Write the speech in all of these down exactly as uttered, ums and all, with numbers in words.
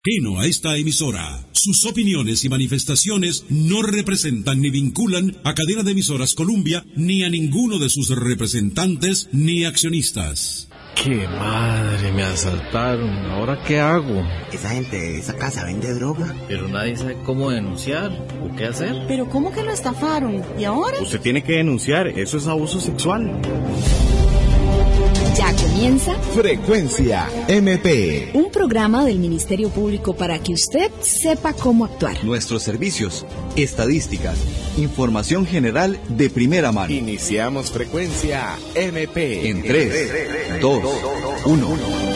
Ajeno a esta emisora. Sus opiniones y manifestaciones no representan ni vinculan a Cadena de Emisoras Columbia ni a ninguno de sus representantes ni accionistas. ¡Qué madre! Me asaltaron. ¿Ahora qué hago? Esa gente de esa casa vende droga. Pero nadie sabe cómo denunciar o qué hacer. ¿Pero cómo que lo estafaron? ¿Y ahora? Usted tiene que denunciar. Eso es abuso sexual. Ya comienza Frecuencia M P, un programa del Ministerio Público para que usted sepa cómo actuar. Nuestros servicios, estadísticas, información general de primera mano. Iniciamos Frecuencia M P en tres, dos, uno.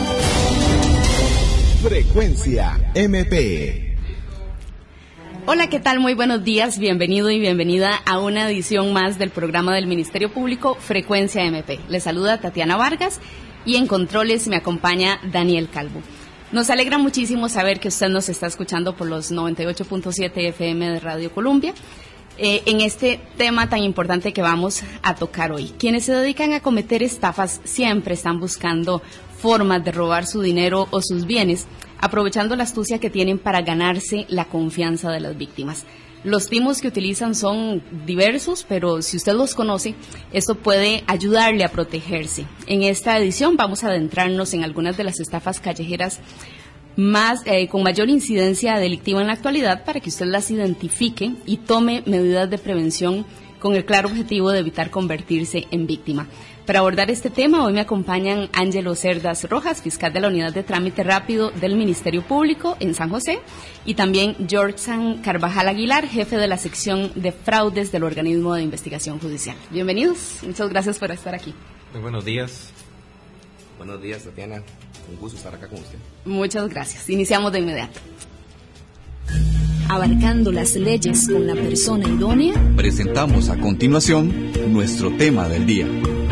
Frecuencia M P. Hola, ¿qué tal? Muy buenos días, bienvenido y bienvenida a una edición más del programa del Ministerio Público Frecuencia M P. Les saluda Tatiana Vargas y en controles me acompaña Daniel Calvo. Nos alegra muchísimo saber que usted nos está escuchando por los noventa y ocho punto siete F M de Radio Columbia eh, en este tema tan importante que vamos a tocar hoy. Quienes se dedican a cometer estafas siempre están buscando formas de robar su dinero o sus bienes, aprovechando la astucia que tienen para ganarse la confianza de las víctimas. Los timos que utilizan son diversos, pero si usted los conoce, esto puede ayudarle a protegerse. En esta edición vamos a adentrarnos en algunas de las estafas callejeras más eh, con mayor incidencia delictiva en la actualidad para que usted las identifique y tome medidas de prevención con el claro objetivo de evitar convertirse en víctima. Para abordar este tema, hoy me acompañan Ángelo Cerdas Rojas, fiscal de la Unidad de Trámite Rápido del Ministerio Público en San José, y también George Carvajal Aguilar, jefe de la sección de fraudes del Organismo de Investigación Judicial. Bienvenidos, muchas gracias por estar aquí. Muy buenos días. Buenos días, Tatiana. Un gusto estar acá con usted. Muchas gracias. Iniciamos de inmediato. Abarcando las leyes con la persona idónea, presentamos a continuación nuestro tema del día.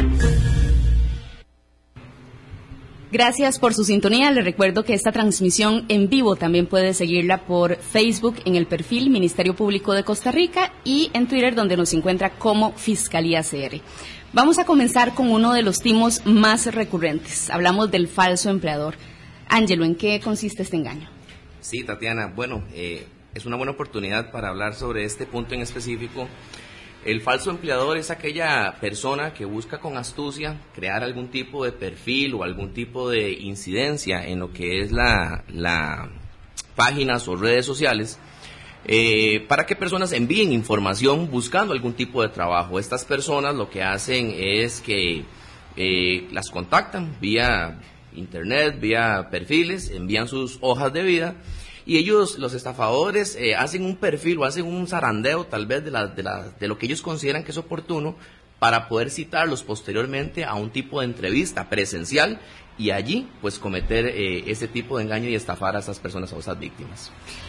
Gracias por su sintonía. Les recuerdo que esta transmisión en vivo también puede seguirla por Facebook en el perfil Ministerio Público de Costa Rica y en Twitter, donde nos encuentra como Fiscalía C R. Vamos a comenzar con uno de los timos más recurrentes. Hablamos del falso empleador. Ángelo, ¿en qué consiste este engaño? Sí, Tatiana, bueno, eh, es una buena oportunidad para hablar sobre este punto en específico. El falso empleador es aquella persona que busca con astucia crear algún tipo de perfil o algún tipo de incidencia en lo que es la, la páginas o redes sociales eh, para que personas envíen información buscando algún tipo de trabajo. Estas personas lo que hacen es que eh, las contactan vía internet, vía perfiles, envían sus hojas de vida. Y ellos, los estafadores, eh, hacen un perfil o hacen un zarandeo tal vez de, la, de, la, de lo que ellos consideran que es oportuno para poder citarlos posteriormente a un tipo de entrevista presencial y allí pues cometer eh, ese tipo de engaño y estafar a esas personas o a esas víctimas.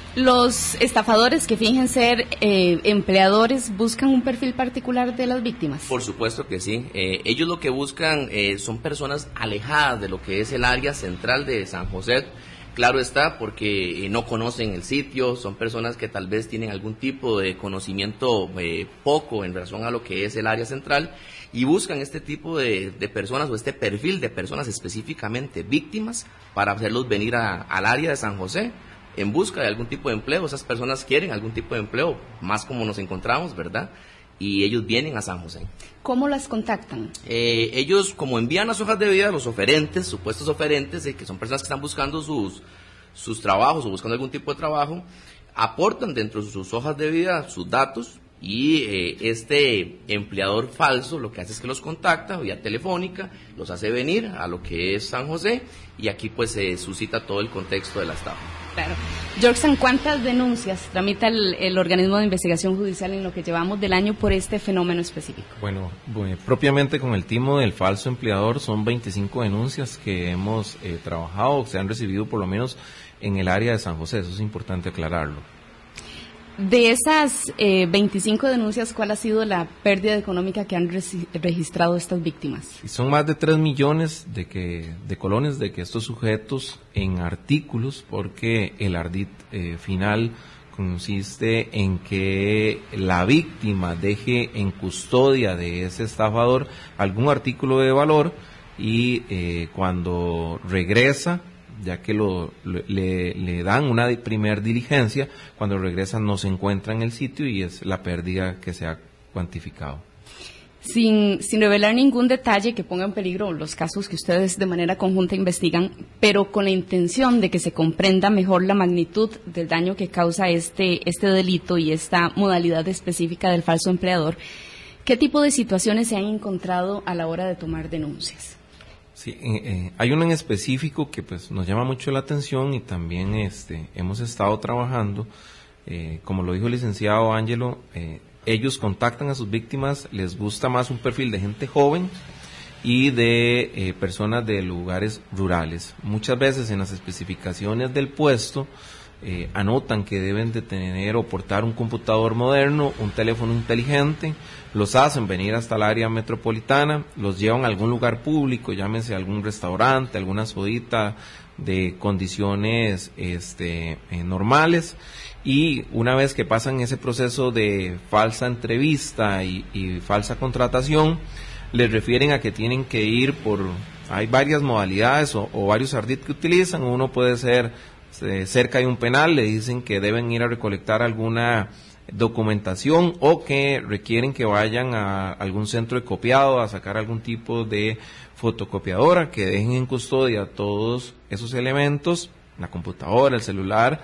¿Los estafadores que fingen ser eh, empleadores buscan un perfil particular de las víctimas? Por supuesto que sí. Eh, ellos lo que buscan eh, son personas alejadas de lo que es el área central de San José. Claro está, porque eh, no conocen el sitio, son personas que tal vez tienen algún tipo de conocimiento eh, poco en relación a lo que es el área central y buscan este tipo de, de personas o este perfil de personas específicamente víctimas para hacerlos venir a, al área de San José en busca de algún tipo de empleo. Esas personas quieren algún tipo de empleo, más como nos encontramos, ¿verdad? Y ellos vienen a San José. ¿Cómo las contactan? Eh, ellos, como envían las hojas de vida, los oferentes, supuestos oferentes, eh, que son personas que están buscando sus, sus trabajos o buscando algún tipo de trabajo, aportan dentro de sus hojas de vida sus datos y eh, este empleador falso lo que hace es que los contacta vía telefónica, los hace venir a lo que es San José y aquí pues se suscita todo el contexto de la estafa. Claro. George, ¿cuántas denuncias tramita el, el organismo de investigación judicial en lo que llevamos del año por este fenómeno específico? Bueno, bueno propiamente con el timo del falso empleador son veinticinco denuncias que hemos eh, trabajado, se han recibido por lo menos en el área de San José, eso es importante aclararlo. De esas eh, veinticinco denuncias, ¿cuál ha sido la pérdida económica que han resi- registrado estas víctimas? Y son más de tres millones de, que, de colones de que estos sujetos en artículos, porque el ardid eh, final consiste en que la víctima deje en custodia de ese estafador algún artículo de valor y eh, cuando regresa ya que lo, le, le dan una primer diligencia, cuando regresan no se encuentra en el sitio y es la pérdida que se ha cuantificado. Sin, sin revelar ningún detalle que ponga en peligro los casos que ustedes de manera conjunta investigan, pero con la intención de que se comprenda mejor la magnitud del daño que causa este, este delito y esta modalidad específica del falso empleador, ¿qué tipo de situaciones se han encontrado a la hora de tomar denuncias? Sí, eh, eh, hay uno en específico que pues nos llama mucho la atención y también este hemos estado trabajando, eh, como lo dijo el licenciado Ángelo, eh, ellos contactan a sus víctimas, les gusta más un perfil de gente joven y de eh, personas de lugares rurales. Muchas veces en las especificaciones del puesto eh, anotan que deben de tener o portar un computador moderno, un teléfono inteligente, los hacen venir hasta el área metropolitana, los llevan a algún lugar público, llámese algún restaurante, alguna sodita de condiciones este, eh, normales, y una vez que pasan ese proceso de falsa entrevista y, y falsa contratación, les refieren a que tienen que ir por, hay varias modalidades o, o varios ardid que utilizan. Uno puede ser eh, cerca de un penal, le dicen que deben ir a recolectar alguna documentación o que requieren que vayan a algún centro de copiado a sacar algún tipo de fotocopiadora, que dejen en custodia todos esos elementos, la computadora, el celular,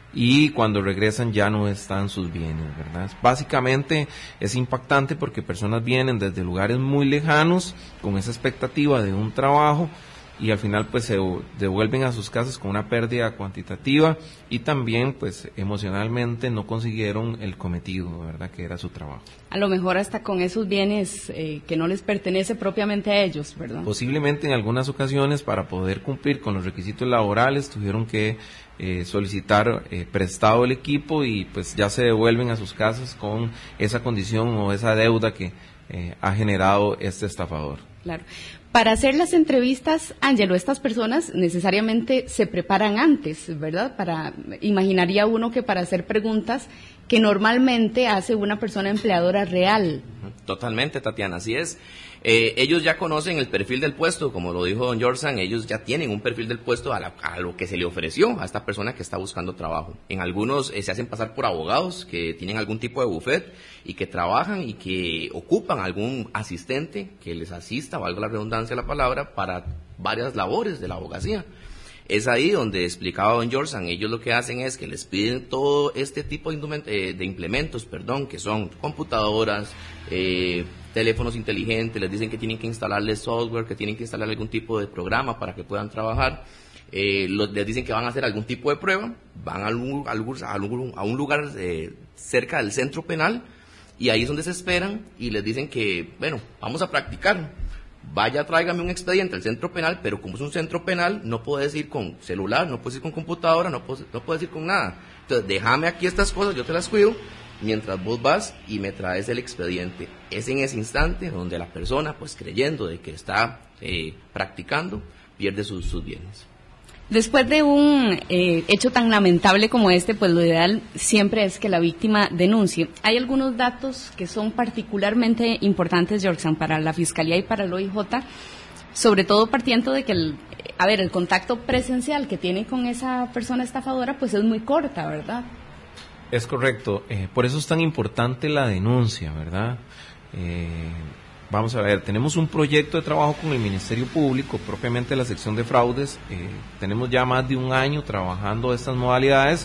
y cuando regresan ya no están sus bienes, ¿verdad? Básicamente es impactante porque personas vienen desde lugares muy lejanos con esa expectativa de un trabajo y al final pues se devuelven a sus casas con una pérdida cuantitativa y también pues emocionalmente no consiguieron el cometido, ¿verdad?, que era su trabajo. A lo mejor hasta con esos bienes eh, que no les pertenece propiamente a ellos, ¿verdad? Posiblemente en algunas ocasiones para poder cumplir con los requisitos laborales tuvieron que eh, solicitar eh, prestado el equipo y pues ya se devuelven a sus casas con esa condición o esa deuda que eh, ha generado este estafador. Claro. Para hacer las entrevistas, Ángelo, estas personas necesariamente se preparan antes, ¿verdad? Para, imaginaría uno que para hacer preguntas que normalmente hace una persona empleadora real. Totalmente, Tatiana, así es. Eh, ellos ya conocen el perfil del puesto, como lo dijo don Jorsan, ellos ya tienen un perfil del puesto a, la, a lo que se le ofreció a esta persona que está buscando trabajo. En algunos eh, se hacen pasar por abogados que tienen algún tipo de bufet y que trabajan y que ocupan algún asistente que les asista, valga la redundancia de la palabra, para varias labores de la abogacía. Es ahí donde explicaba don Jorsan, ellos lo que hacen es que les piden todo este tipo de, eh, de implementos, perdón, que son computadoras, eh, teléfonos inteligentes, les dicen que tienen que instalarles software, que tienen que instalar algún tipo de programa para que puedan trabajar, eh, los, les dicen que van a hacer algún tipo de prueba, van a, algún, a, algún, a un lugar eh, cerca del centro penal y ahí es donde se esperan y les dicen que, bueno, vamos a practicar. Vaya, tráigame un expediente al centro penal, pero como es un centro penal, no puedes ir con celular, no puedes ir con computadora, no puedes, no puedes ir con nada. Entonces, déjame aquí estas cosas, yo te las cuido, mientras vos vas y me traes el expediente. Es en ese instante donde la persona, pues creyendo de que está eh, practicando, pierde sus, sus bienes. Después de un eh, hecho tan lamentable como este, pues lo ideal siempre es que la víctima denuncie. Hay algunos datos que son particularmente importantes, Jorsan, para la Fiscalía y para el O I J, sobre todo partiendo de que, el, a ver, el contacto presencial que tiene con esa persona estafadora, pues es muy corta, ¿verdad? Es correcto, eh, por eso es tan importante la denuncia, ¿verdad? Eh, Vamos a ver, tenemos un proyecto de trabajo con el Ministerio Público, propiamente la sección de fraudes. Eh, tenemos ya más de un año trabajando estas modalidades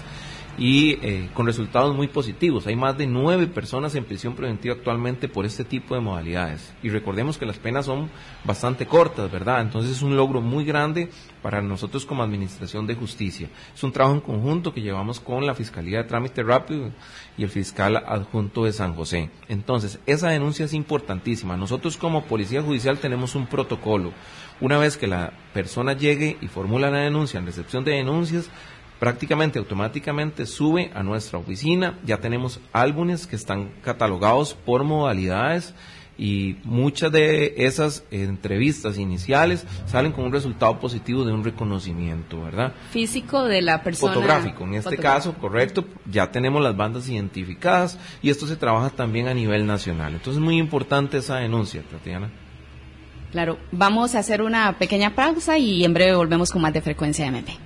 y eh, con resultados muy positivos. Hay más de nueve personas en prisión preventiva actualmente por este tipo de modalidades. Y recordemos que las penas son bastante cortas, ¿verdad? Entonces es un logro muy grande para nosotros como Administración de Justicia. Es un trabajo en conjunto que llevamos con la Fiscalía de Trámite Rápido y el fiscal adjunto de San José. Entonces, esa denuncia es importantísima. Nosotros como Policía Judicial tenemos un protocolo. Una vez que la persona llegue y formula la denuncia en recepción de denuncias, prácticamente automáticamente sube a nuestra oficina. Ya tenemos álbumes que están catalogados por modalidades y muchas de esas entrevistas iniciales salen con un resultado positivo de un reconocimiento, ¿verdad? Físico de la persona. Fotográfico, en este caso, correcto, ya tenemos las bandas identificadas y esto se trabaja también a nivel nacional. Entonces es muy importante esa denuncia, Tatiana. Claro, vamos a hacer una pequeña pausa y en breve volvemos con más de Frecuencia M P.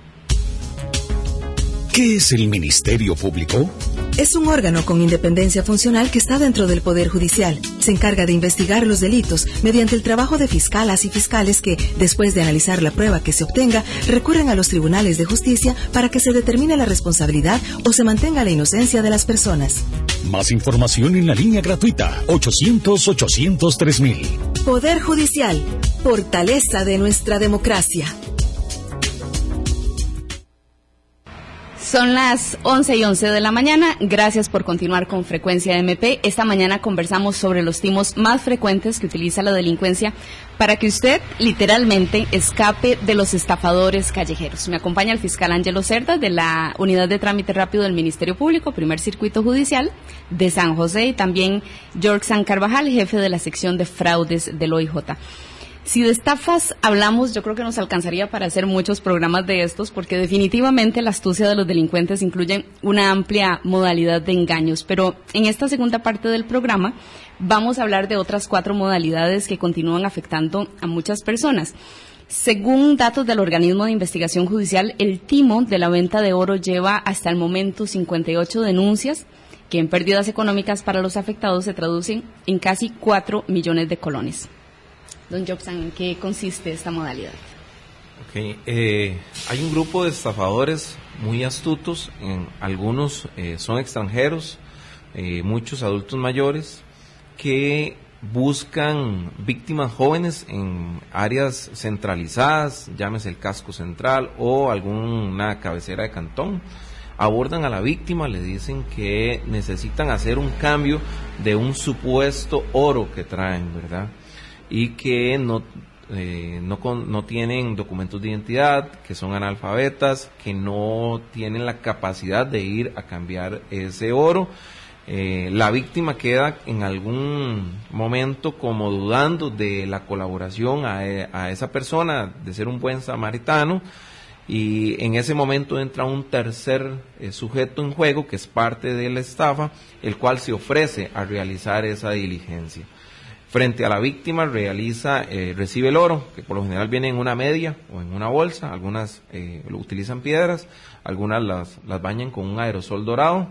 ¿Qué es el Ministerio Público? Es un órgano con independencia funcional que está dentro del Poder Judicial. Se encarga de investigar los delitos mediante el trabajo de fiscalas y fiscales que, después de analizar la prueba que se obtenga, recurren a los tribunales de justicia para que se determine la responsabilidad o se mantenga la inocencia de las personas. Más información en la línea gratuita ochocientos, ochocientos tres mil. Poder Judicial, fortaleza de nuestra democracia. Son las once y once de la mañana. Gracias por continuar con Frecuencia M P. Esta mañana conversamos sobre los timos más frecuentes que utiliza la delincuencia para que usted literalmente escape de los estafadores callejeros. Me acompaña el fiscal Ángelo Cerda de la Unidad de Trámite Rápido del Ministerio Público, Primer Circuito Judicial de San José, y también George San Carvajal, jefe de la sección de fraudes del O I J. Si de estafas hablamos, yo creo que nos alcanzaría para hacer muchos programas de estos, porque definitivamente la astucia de los delincuentes incluye una amplia modalidad de engaños. Pero en esta segunda parte del programa vamos a hablar de otras cuatro modalidades que continúan afectando a muchas personas. Según datos del Organismo de Investigación Judicial, el timo de la venta de oro lleva hasta el momento cincuenta y ocho denuncias, que en pérdidas económicas para los afectados se traducen en casi cuatro millones de colones. Don Jobsan, ¿en qué consiste esta modalidad? Okay, eh, hay un grupo de estafadores muy astutos, en, algunos eh, son extranjeros, eh, muchos adultos mayores, que buscan víctimas jóvenes en áreas centralizadas, llámese el casco central o alguna cabecera de cantón. Abordan a la víctima, le dicen que necesitan hacer un cambio de un supuesto oro que traen, ¿verdad? Y que no, eh, no, con, no tienen documentos de identidad, que son analfabetas, que no tienen la capacidad de ir a cambiar ese oro. Eh, la víctima queda en algún momento como dudando de la colaboración a, a esa persona, de ser un buen samaritano, y en ese momento entra un tercer eh, sujeto en juego, que es parte de la estafa, el cual se ofrece a realizar esa diligencia. Frente a la víctima realiza, eh, recibe el oro, que por lo general viene en una media o en una bolsa, algunas eh, lo utilizan piedras, algunas las, las bañan con un aerosol dorado.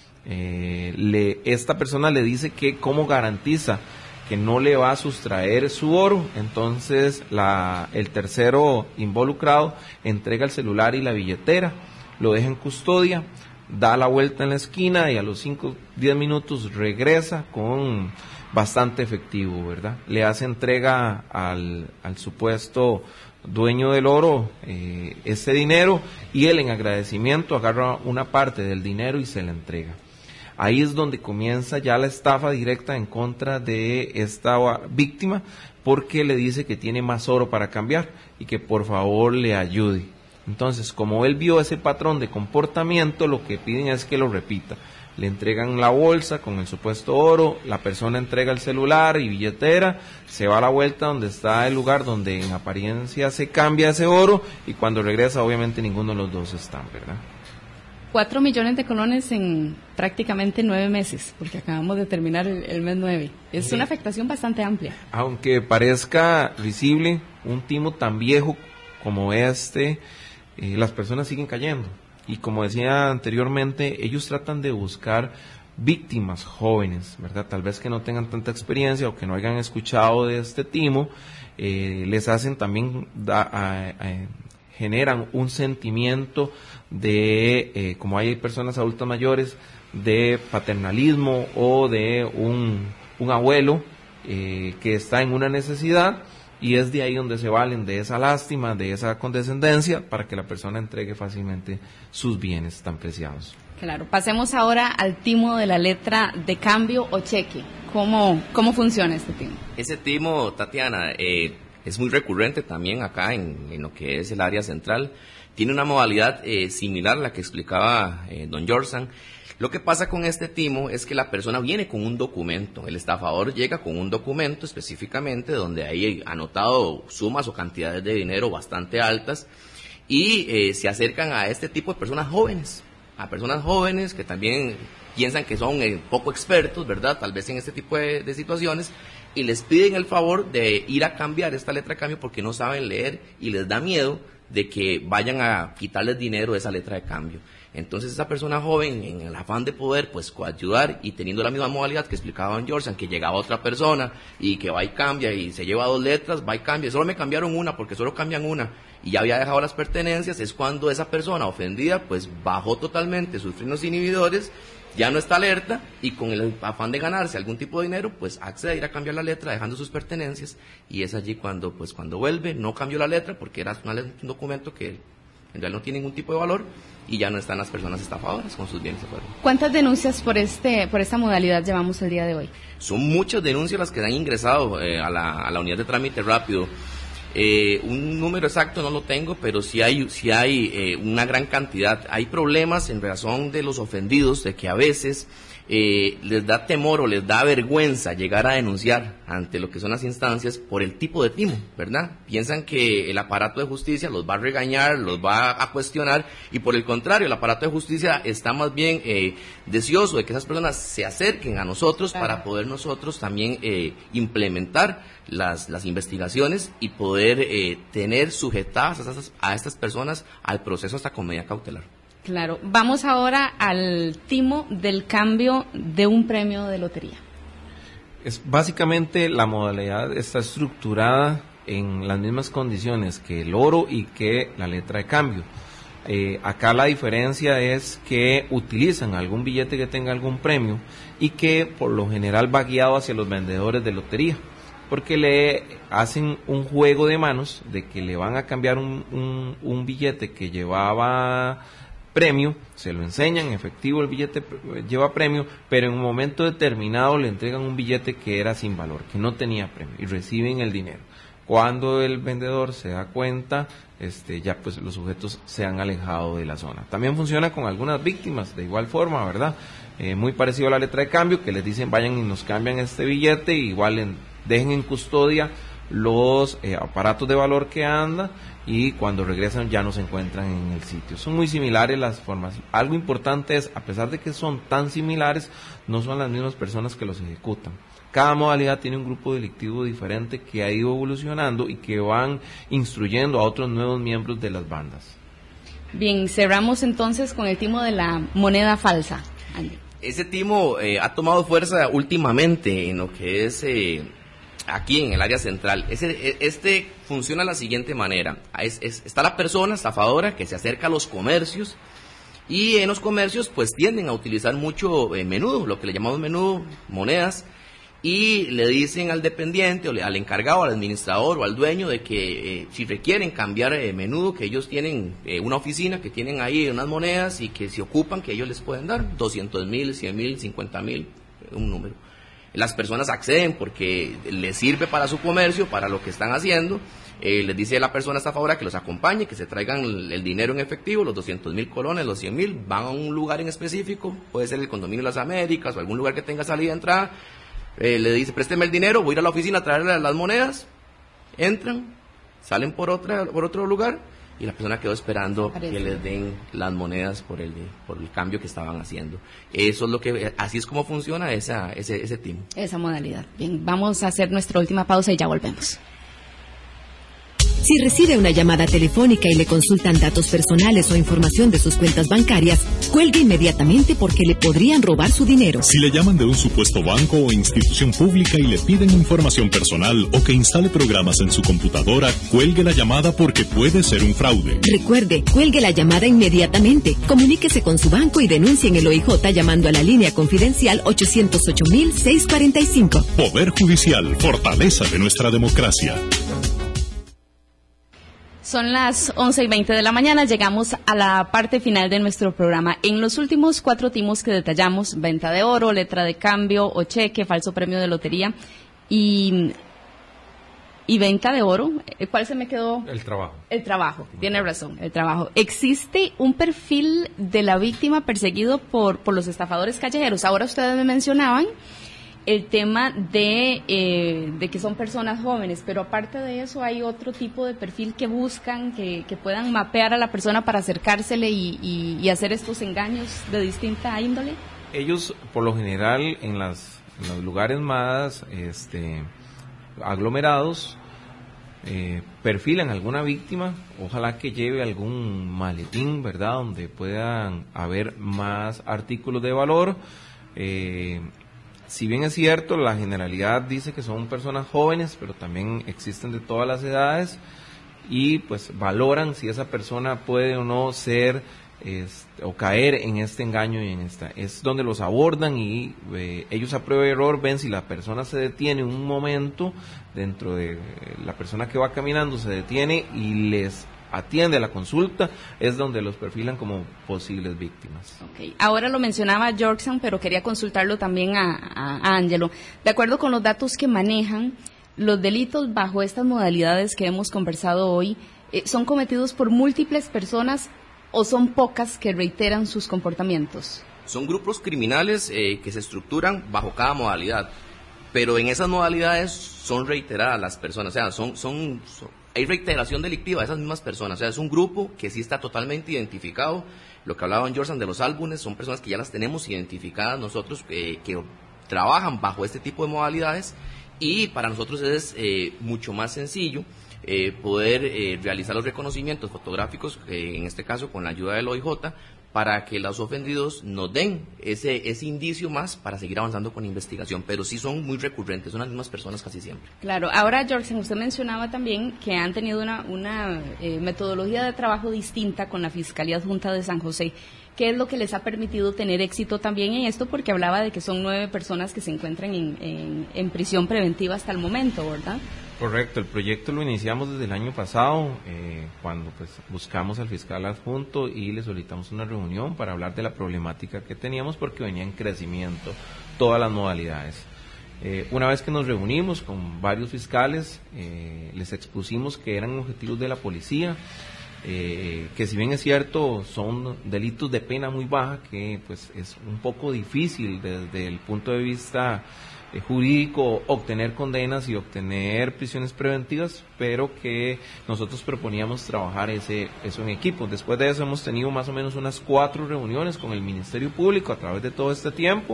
Eh, le, esta persona le dice que cómo garantiza que no le va a sustraer su oro, entonces la, el tercero involucrado entrega el celular y la billetera, lo deja en custodia, da la vuelta en la esquina y a los cinco a diez minutos regresa con bastante efectivo, ¿verdad? Le hace entrega al, al supuesto dueño del oro eh, ese dinero, y él en agradecimiento agarra una parte del dinero y se la entrega. Ahí es donde comienza ya la estafa directa en contra de esta víctima, porque le dice que tiene más oro para cambiar y que por favor le ayude. Entonces, como él vio ese patrón de comportamiento, lo que piden es que lo repita. Le entregan la bolsa con el supuesto oro, la persona entrega el celular y billetera, se va a la vuelta donde está el lugar donde en apariencia se cambia ese oro, y cuando regresa obviamente ninguno de los dos están, ¿verdad? Cuatro millones de colones en prácticamente nueve meses, porque acabamos de terminar el, el mes nueve. Es sí. Una afectación bastante amplia. Aunque parezca risible, un timo tan viejo como este, eh, las personas siguen cayendo. Y como decía anteriormente, ellos tratan de buscar víctimas jóvenes, ¿verdad? Tal vez que no tengan tanta experiencia o que no hayan escuchado de este timo, eh, les hacen también, da, a, a, generan un sentimiento de, eh, como hay personas adultas mayores, de paternalismo o de un, un abuelo eh, que está en una necesidad, y es de ahí donde se valen de esa lástima, de esa condescendencia, para que la persona entregue fácilmente sus bienes tan preciados. Claro, pasemos ahora al timo de la letra de cambio o cheque. ¿Cómo, cómo funciona este timo? Ese timo, Tatiana, eh, es muy recurrente también acá en, en lo que es el área central. Tiene una modalidad eh, similar a la que explicaba eh, don Jorsan. Lo que pasa con este timo es que la persona viene con un documento, el estafador llega con un documento específicamente donde hay anotado sumas o cantidades de dinero bastante altas, y eh, se acercan a este tipo de personas jóvenes, a personas jóvenes que también piensan que son eh, poco expertos, ¿verdad? Tal vez en este tipo de, de situaciones, y les piden el favor de ir a cambiar esta letra de cambio porque no saben leer y les da miedo de que vayan a quitarles dinero de esa letra de cambio. Entonces esa persona joven, en el afán de poder pues coayudar y teniendo la misma modalidad que explicaba don George, que llegaba otra persona y que va y cambia y se lleva dos letras, va y cambia, solo me cambiaron una porque solo cambian una y ya había dejado las pertenencias, es cuando esa persona ofendida pues bajó totalmente sus frenos inhibidores, ya no está alerta y con el afán de ganarse algún tipo de dinero pues accede a ir a cambiar la letra dejando sus pertenencias, y es allí cuando pues cuando vuelve no cambió la letra porque era una, un documento que en realidad no tiene ningún tipo de valor y ya no están las personas estafadoras con sus bienes. ¿Cuántas denuncias por este por esta modalidad llevamos el día de hoy? Son muchas denuncias las que han ingresado eh, a, la, a la unidad de trámite rápido. Eh, un número exacto no lo tengo, pero sí hay, sí hay eh, una gran cantidad. Hay problemas en razón de los ofendidos, de que a veces eh, les da temor o les da vergüenza llegar a denunciar ante lo que son las instancias por el tipo de timo, ¿verdad? Piensan que el aparato de justicia los va a regañar, los va a cuestionar, y por el contrario, el aparato de justicia está más bien eh, deseoso de que esas personas se acerquen a nosotros para poder nosotros también eh, implementar las, las investigaciones y poder eh, tener sujetadas a estas, a estas personas al proceso hasta con medida cautelar. Claro, vamos ahora al timo del cambio de un premio de lotería. Es básicamente la modalidad está estructurada en las mismas condiciones que el oro y que la letra de cambio. Eh, acá la diferencia es que utilizan algún billete que tenga algún premio y que por lo general va guiado hacia los vendedores de lotería, porque le hacen un juego de manos de que le van a cambiar un, un, un billete que llevaba premio, se lo enseñan, en efectivo el billete lleva premio, pero en un momento determinado le entregan un billete que era sin valor, que no tenía premio, y reciben el dinero. Cuando el vendedor se da cuenta, este, ya pues los sujetos se han alejado de la zona. También funciona con algunas víctimas, de igual forma, ¿verdad? Eh, muy parecido a la letra de cambio, que les dicen vayan y nos cambian este billete, y igual en, dejen en custodia los eh, aparatos de valor que anda, y cuando regresan ya no se encuentran en el sitio. Son muy similares las formas. Algo importante es, a pesar de que son tan similares, no son las mismas personas que los ejecutan. Cada modalidad tiene un grupo delictivo diferente que ha ido evolucionando y que van instruyendo a otros nuevos miembros de las bandas. Bien, cerramos entonces con el timo de la moneda falsa. Andy. Ese timo eh, ha tomado fuerza últimamente en lo que es eh, aquí en el área central. Ese, este funciona de la siguiente manera. Es, es, está la persona estafadora que se acerca a los comercios, y en los comercios pues tienden a utilizar mucho eh, menudo, lo que le llamamos menudo, monedas, y le dicen al dependiente o le, al encargado, al administrador o al dueño de que eh, si requieren cambiar eh, menudo, que ellos tienen eh, una oficina que tienen ahí unas monedas y que se ocupan, que ellos les pueden dar doscientos mil, cien mil, cincuenta mil, un número. Las personas acceden porque les sirve para su comercio, para lo que están haciendo. Eh, les dice la persona estafadora que los acompañe, que se traigan el, el dinero en efectivo, los doscientos mil colones, los cien mil, van a un lugar en específico, puede ser el Condominio de las Américas o algún lugar que tenga salida y entrada. Eh, le dice, présteme el dinero, voy a ir a la oficina a traerle las monedas. Entran, salen por otra por otro lugar, y la persona quedó esperando Parece. que les den las monedas por el por el cambio que estaban haciendo. Eso es lo que así es como funciona esa ese ese timo. Esa modalidad. Bien, vamos a hacer nuestra última pausa y ya volvemos. Si recibe una llamada telefónica y le consultan datos personales o información de sus cuentas bancarias, cuelgue inmediatamente porque le podrían robar su dinero. Si le llaman de un supuesto banco o institución pública y le piden información personal o que instale programas en su computadora, cuelgue la llamada porque puede ser un fraude. Recuerde, cuelgue la llamada inmediatamente. Comuníquese con su banco y denuncie en el O I J llamando a la línea confidencial ochocientos ocho mil seiscientos cuarenta y cinco. Poder Judicial, fortaleza de nuestra democracia. Son las once y veinte de la mañana, llegamos a la parte final de nuestro programa. En los últimos cuatro timos que detallamos, venta de oro, letra de cambio o cheque, falso premio de lotería y, y venta de oro, ¿cuál se me quedó? El trabajo. El trabajo, tiene razón, el trabajo. ¿Existe un perfil de la víctima perseguido por, por los estafadores callejeros? Ahora ustedes me mencionaban el tema de, eh, de que son personas jóvenes, pero aparte de eso hay otro tipo de perfil que buscan, que, que puedan mapear a la persona para acercársele y, y, y hacer estos engaños de distinta índole. Ellos, por lo general, en, las, en los lugares más este, aglomerados, eh, perfilan alguna víctima, ojalá que lleve algún maletín, ¿verdad?, donde puedan haber más artículos de valor. Eh, si bien es cierto, la generalidad dice que son personas jóvenes, pero también existen de todas las edades, y pues valoran si esa persona puede o no ser este, o caer en este engaño y en esta. Es donde los abordan y eh, ellos a prueba de error ven si la persona se detiene un momento, dentro de eh, la persona que va caminando se detiene y les atiende a la consulta, es donde los perfilan como posibles víctimas. Okay. Ahora lo mencionaba Jorgson, pero quería consultarlo también a, a, a Ángelo. De acuerdo con los datos que manejan, los delitos bajo estas modalidades que hemos conversado hoy, eh, ¿son cometidos por múltiples personas o son pocas que reiteran sus comportamientos? Son grupos criminales eh, que se estructuran bajo cada modalidad, pero en esas modalidades son reiteradas las personas, o sea, son, son, son hay reiteración delictiva de esas mismas personas, o sea, es un grupo que sí está totalmente identificado. Lo que hablaba en Jordan de los álbumes, son personas que ya las tenemos identificadas nosotros, eh, que trabajan bajo este tipo de modalidades, y para nosotros es eh, mucho más sencillo eh, poder eh, realizar los reconocimientos fotográficos, eh, en este caso con la ayuda del O I J, para que los ofendidos nos den ese, ese indicio más para seguir avanzando con la investigación, pero sí son muy recurrentes, son las mismas personas casi siempre. Claro, ahora Jorge, usted mencionaba también que han tenido una, una eh, metodología de trabajo distinta con la Fiscalía Adjunta de San José. ¿Qué es lo que les ha permitido tener éxito también en esto? Porque hablaba de que son nueve personas que se encuentran en, en, en prisión preventiva hasta el momento, ¿verdad? Correcto, el proyecto lo iniciamos desde el año pasado, eh, cuando pues buscamos al fiscal adjunto y le solicitamos una reunión para hablar de la problemática que teníamos, porque venía en crecimiento todas las modalidades. Eh, una vez que nos reunimos con varios fiscales, eh, les expusimos que eran objetivos de la policía, eh, que si bien es cierto son delitos de pena muy baja, que pues es un poco difícil desde el punto de vista eh, jurídico obtener condenas y obtener prisiones preventivas, pero que nosotros proponíamos trabajar ese eso en equipo. Después de eso hemos tenido más o menos unas cuatro reuniones con el Ministerio Público a través de todo este tiempo.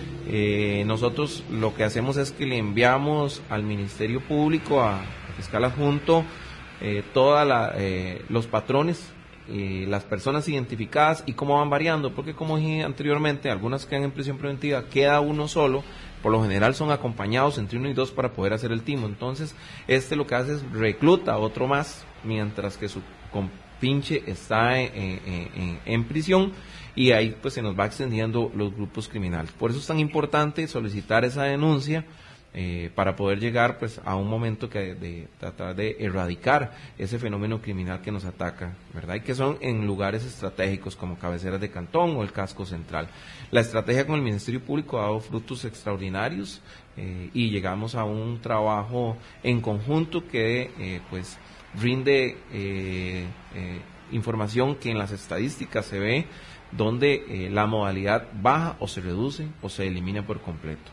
Eh, nosotros lo que hacemos es que le enviamos al Ministerio Público, a, a fiscal adjunto, eh, todos eh, los patrones, eh, las personas identificadas y cómo van variando, porque como dije anteriormente, algunas quedan en prisión preventiva, queda uno solo, por lo general son acompañados entre uno y dos para poder hacer el timo. Entonces este lo que hace es recluta a otro más, mientras que su compinche está en, en, en, en prisión, y ahí pues se nos va extendiendo los grupos criminales. Por eso es tan importante solicitar esa denuncia, eh, para poder llegar pues a un momento que de tratar de erradicar ese fenómeno criminal que nos ataca, ¿verdad? Y que son en lugares estratégicos como cabeceras de cantón o el casco central. La estrategia con el Ministerio Público ha dado frutos extraordinarios, eh, y llegamos a un trabajo en conjunto que eh, pues rinde eh, eh, información que en las estadísticas se ve, donde eh, la modalidad baja o se reduce o se elimina por completo.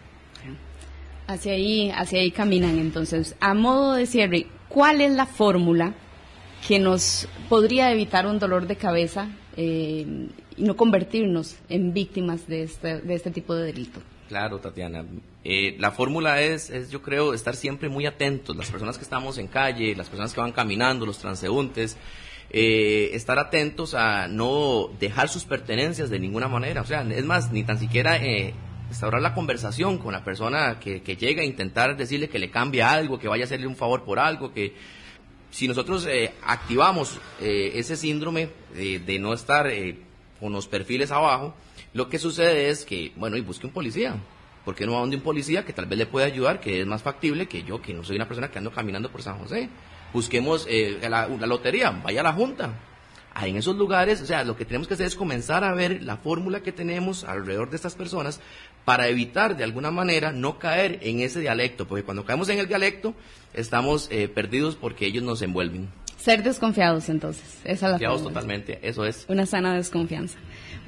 Hacia ahí, hacia ahí caminan entonces. A modo de cierre, ¿cuál es la fórmula que nos podría evitar un dolor de cabeza eh, y no convertirnos en víctimas de este, de este tipo de delito? Claro, Tatiana. Eh, la fórmula es, es, yo creo, estar siempre muy atentos. Las personas que estamos en calle, las personas que van caminando, los transeúntes, eh, estar atentos a no dejar sus pertenencias de ninguna manera. O sea, es más, ni tan siquiera eh, instaurar la conversación con la persona que, que llega a intentar decirle que le cambie algo, que vaya a hacerle un favor por algo, que si nosotros eh, activamos eh, ese síndrome eh, de no estar eh, con los perfiles abajo, lo que sucede es que, bueno, y busque un policía. ¿Por qué no va donde un policía que tal vez le pueda ayudar, que es más factible que yo, que no soy una persona que ando caminando por San José? Busquemos eh, la, la lotería, vaya a la Junta. Ahí en esos lugares, o sea, lo que tenemos que hacer es comenzar a ver la fórmula que tenemos alrededor de estas personas para evitar de alguna manera no caer en ese dialecto, porque cuando caemos en el dialecto estamos eh, perdidos porque ellos nos envuelven. Ser desconfiados entonces, esa es la Desconfiados fórmula. Totalmente, eso es. Una sana desconfianza.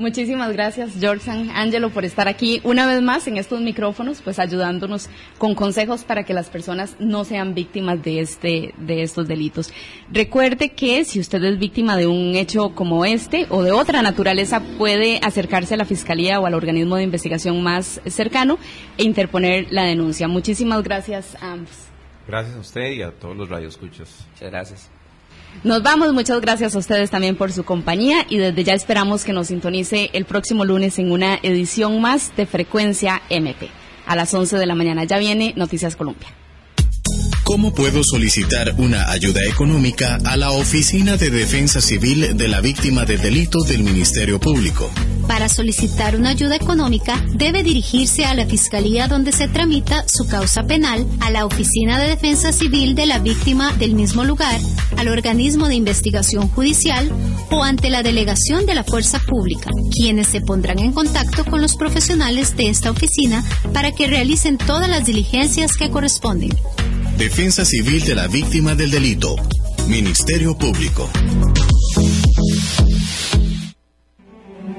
Muchísimas gracias, Jorsan, Ángelo, por estar aquí una vez más en estos micrófonos, pues ayudándonos con consejos para que las personas no sean víctimas de este, de estos delitos. Recuerde que si usted es víctima de un hecho como este o de otra naturaleza, puede acercarse a la Fiscalía o al organismo de investigación más cercano e interponer la denuncia. Muchísimas gracias a ambos. Gracias a usted y a todos los radioescuchas. Muchas gracias. Nos vamos, muchas gracias a ustedes también por su compañía y desde ya esperamos que nos sintonice el próximo lunes en una edición más de Frecuencia M P. A las once de la mañana ya viene Noticias Colombia. ¿Cómo puedo solicitar una ayuda económica a la Oficina de Defensa Civil de la Víctima del Delito del Ministerio Público? Para solicitar una ayuda económica, debe dirigirse a la Fiscalía donde se tramita su causa penal, a la Oficina de Defensa Civil de la Víctima del mismo lugar, al organismo de investigación judicial o ante la delegación de la Fuerza Pública, quienes se pondrán en contacto con los profesionales de esta oficina para que realicen todas las diligencias que corresponden. Defensa Civil de la Víctima del Delito. Ministerio Público.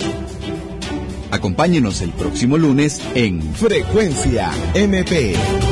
Acompáñenos el próximo lunes en Frecuencia M P.